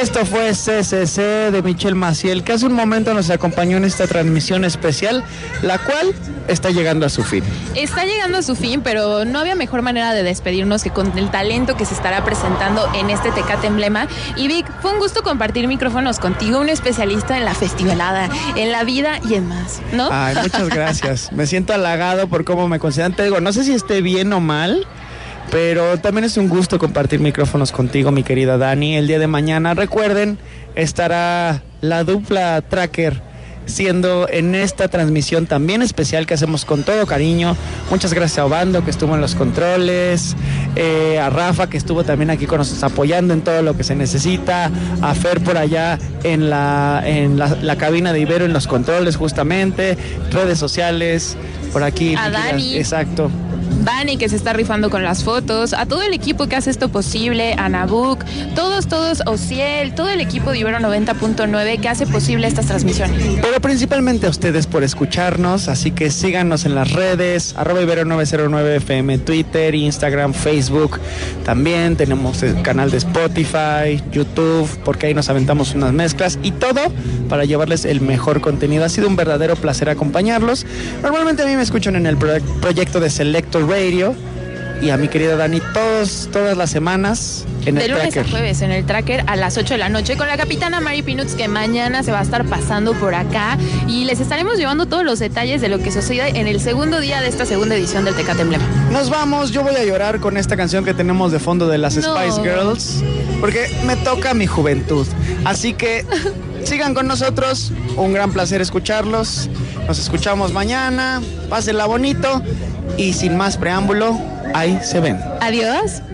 Esto fue CCC de Michelle Maciel, que hace un momento nos acompañó en esta transmisión especial, la cual está llegando a su fin. Está llegando a su fin, pero no había mejor manera de despedirnos que con el talento que se estará presentando en este Tecate Emblema. Y Vic, fue un gusto compartir micrófonos contigo, un especialista en la festivalada, en la vida y en más, ¿no? Ay, muchas gracias. Me siento halagado por cómo me consideran. Te digo, no sé si esté bien o mal, pero también es un gusto compartir micrófonos contigo, mi querida Dani. El día de mañana, recuerden, estará la dupla Tracker siendo en esta transmisión también especial que hacemos con todo cariño. Muchas gracias a Obando, que estuvo en los controles, a Rafa, que estuvo también aquí con nosotros apoyando en todo lo que se necesita, a Fer por allá en la cabina de Ibero en los controles justamente, redes sociales, por aquí. A Dani. Exacto. Dani, que se está rifando con las fotos, a todo el equipo que hace esto posible, a Nabuc, todos, Ociel, todo el equipo de Ibero 90.9 que hace posible estas transmisiones. Pero principalmente a ustedes por escucharnos, así que síganos en las redes, @Ibero909FM, Twitter, Instagram, Facebook. También tenemos el canal de Spotify, YouTube, porque ahí nos aventamos unas mezclas y todo para llevarles el mejor contenido. Ha sido un verdadero placer acompañarlos. Normalmente a mí me escuchan en el proyecto de Selector Radio y a mi querida Dani todas las semanas en el Tracker. De lunes a jueves en el Tracker a las 8 de la noche con la capitana Mari Pinuts, que mañana se va a estar pasando por acá y les estaremos llevando todos los detalles de lo que sucede en el segundo día de esta segunda edición del Tecate Emblema. Nos vamos, yo voy a llorar con esta canción que tenemos de fondo de las Spice Girls, porque me toca mi juventud. Así que sigan con nosotros, un gran placer escucharlos. Nos escuchamos mañana, pásenla bonito y sin más preámbulo, ahí se ven. Adiós.